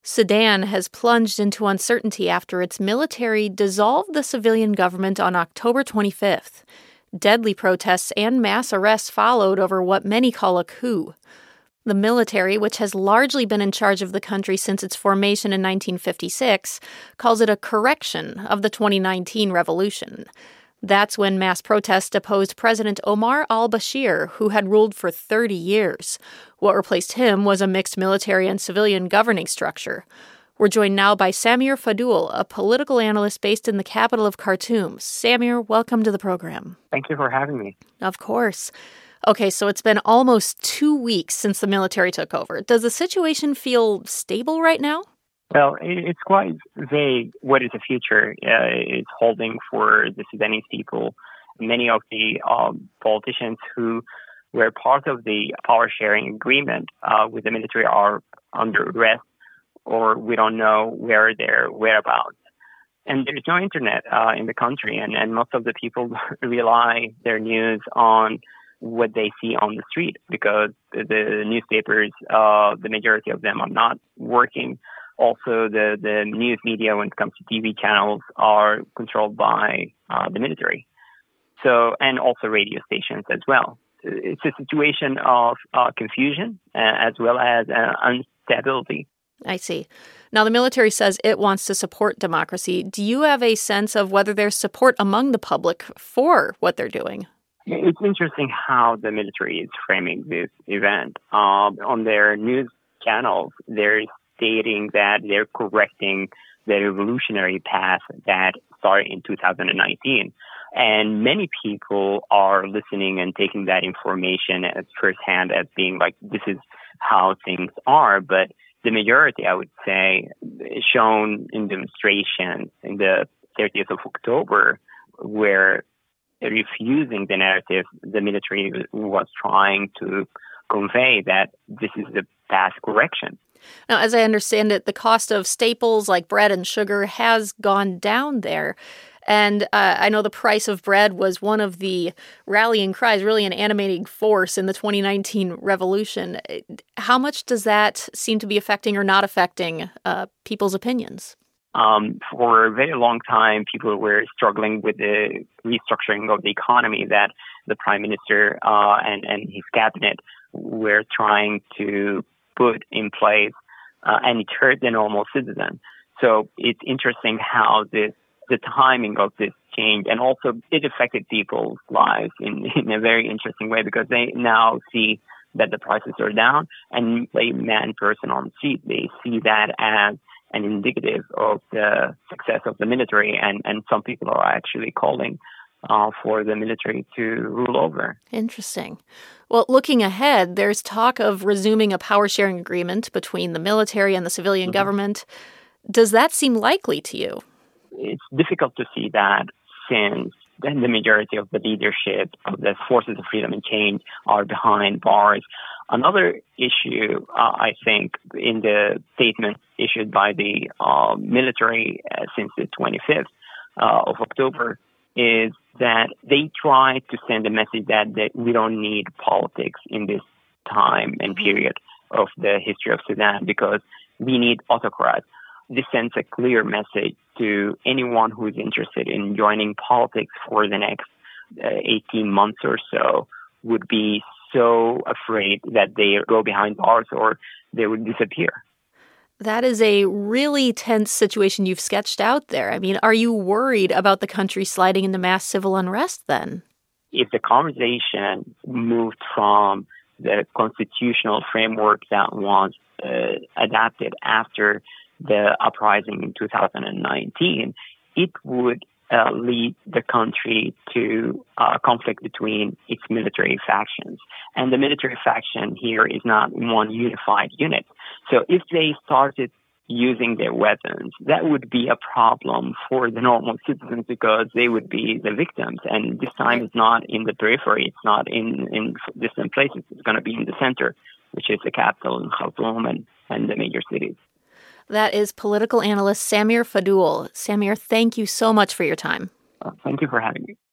Sudan has plunged into uncertainty after its military dissolved the civilian government on October 25th. Deadly protests and mass arrests followed over what many call a coup. The military, which has largely been in charge of the country since its formation in 1956, calls it a correction of the 2019 revolution. That's when mass protests deposed President Omar al-Bashir, who had ruled for 30 years. What replaced him was a mixed military and civilian governing structure. We're joined now by Samir Fadul, a political analyst based in the capital of Khartoum. Samir, welcome to the program. Thank you for having me. Of course. Okay, so it's been almost 2 weeks since the military took over. Does the situation feel stable right now? Well, it's quite vague what is the future is holding for the Sudanese people. Many of the politicians who were part of the power-sharing agreement with the military are under arrest, or we don't know where their whereabouts. And there's no internet in the country, and most of the people rely their news on what they see on the street because the newspapers, the majority of them are not working. Also, the news media, when it comes to TV channels, are controlled by the military. So, and also radio stations as well. It's a situation of confusion as well as instability. I see. Now, the military says it wants to support democracy. Do you have a sense of whether there's support among the public for what they're doing? It's interesting how the military is framing this event. On their news channels, they're stating that they're correcting the revolutionary path that started in 2019. And many people are listening and taking that information as firsthand as being like, this is how things are. But the majority, I would say, is shown in demonstrations in the 30th of October, where refusing the narrative the military was trying to convey that this is the past correction. Now, as I understand it, the cost of staples like bread and sugar has gone down there. And I know the price of bread was one of the rallying cries, really an animating force in the 2019 revolution. How much does that seem to be affecting or not affecting people's opinions? For a very long time, people were struggling with the restructuring of the economy that the prime minister and his cabinet were trying to put in place, and it hurt the normal citizen. So it's interesting how the timing of this change, and also it affected people's lives in a very interesting way because they now see that the prices are down, and a man person on the street, they see that as an indicative of the success of the military, and some people are actually calling for the military to rule over. Interesting. Well, looking ahead, there's talk of resuming a power-sharing agreement between the military and the civilian government. Does that seem likely to you? It's difficult to see that since the majority of the leadership of the Forces of Freedom and Change are behind bars. Another issue, I think, in the statement issued by the military since the 25th of October is that they try to send a message that we don't need politics in this time and period of the history of Sudan because we need autocrats. This sends a clear message to anyone who is interested in joining politics for the next 18 months or so would be so afraid that they go behind bars or they would disappear. That is a really tense situation you've sketched out there. I mean, are you worried about the country sliding into mass civil unrest then? If the conversation moved from the constitutional framework that was adapted after the uprising in 2019, it would lead the country to a conflict between its military factions. And the military faction here is not one unified unit. So if they started using their weapons, that would be a problem for the normal citizens because they would be the victims. And this time it's not in the periphery, it's not in distant places, it's going to be in the center, which is the capital in Khartoum and the major cities. That is political analyst Samir Fadul. Samir, thank you so much for your time. Thank you for having me.